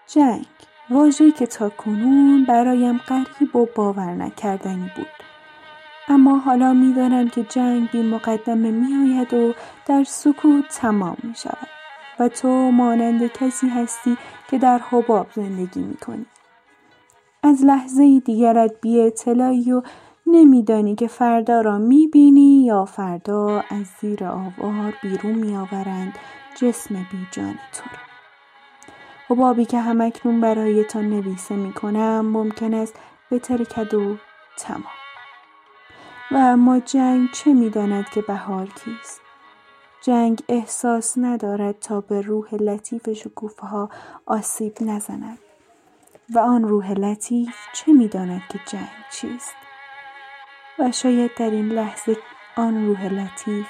جنگ، واژه‌ای که تاکنون برایم غریب و باور نکردنی بود. اما حالا می‌دانم که جنگ بی مقدمه می‌آید و در سکوت تمام می‌شود و تو مانند کسی هستی که در حباب زندگی می‌کنی. از لحظه دیگرت بی اطلاعی و نمی‌دانی که فردا را می‌بینی یا فردا از زیر آوار بیرون می‌آورند جسم بی جان تو را. حبابی که همکنون برایتان نویسه می‌کنم ممکن است بترکد و تمام. و اما جنگ چه می‌داند که بهار کیست؟ جنگ احساس ندارد تا به روح لطیف شکوفه‌ها آسیب نزند. و آن روح لطیف چه می‌داند که جنگ چیست؟ و شاید در این لحظه آن روح لطیف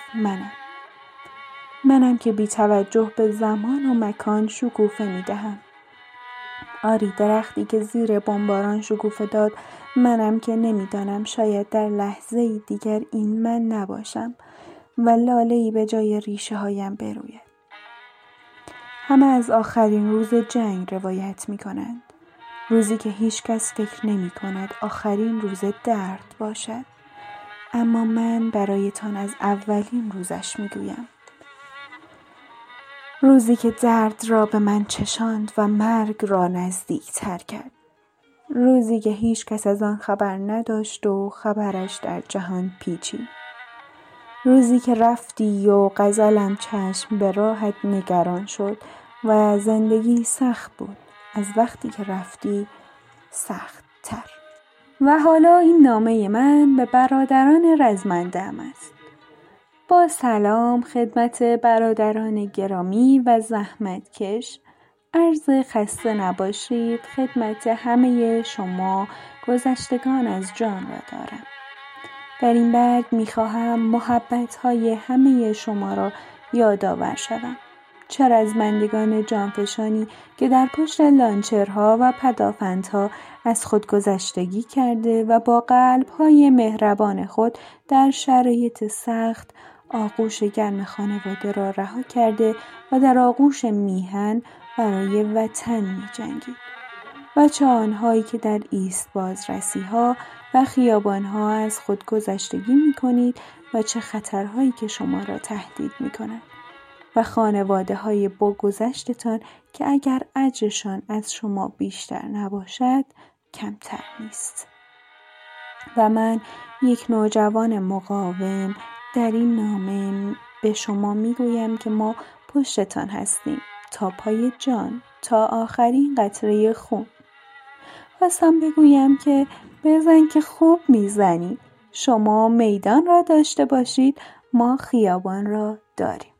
منم که بی توجه به زمان و مکان شکوفه می‌دهم. آری، درختی که زیر بمباران شکوفه داد، منم که نمی‌دانم شاید در لحظه دیگر این من نباشم و لاله‌ای به جای ریشه هایم بروید. همه از آخرین روز جنگ روایت می‌کنند. روزی که هیچ کس فکر نمی‌کند آخرین روز درد باشد. اما من برایتان از اولین روزش می‌گویم. روزی که درد را به من چشاند و مرگ را نزدیک تر کرد. روزی که هیچ کس از آن خبر نداشت و خبرش در جهان پیچید. روزی که رفتی و غزلم چشم به راحت نگران شد و زندگی سخت بود. از وقتی که رفتی سخت تر. و حالا این نامه من به برادران رزمنده‌ام است. با سلام خدمت برادران گرامی و زحمتکش، عرض خسته نباشید خدمت همه شما گذشتگان از جان را دارم. در این برگ می‌خواهم محبت‌های همه شما را یادآور شوم. چه رزمندگان جانفشانی که در پشت لانچرها و پدافندها از خود گذشتگی کرده و با قلب‌های مهربان خود در شرایط سخت آغوش گرم خانواده را رها کرده و در آغوش میهن برای وطن می‌جنگید. و چه آنهایی که در ایست بازرسی‌ها و خیابان‌ها از خود گذشتگی می‌کنید و چه خطرهایی که شما را تهدید می‌کنند. و خانواده‌های با گذشتتان که اگر اجرشان از شما بیشتر نباشد کمتر نیست. و من یک نوجوان مقاوم در این نامه به شما میگویم که ما پشتتان هستیم تا پای جان، تا آخرین قطره خون. خواستم بگویم که بزن که خوب میزنی. شما میدان را داشته باشید، ما خیابان را داریم.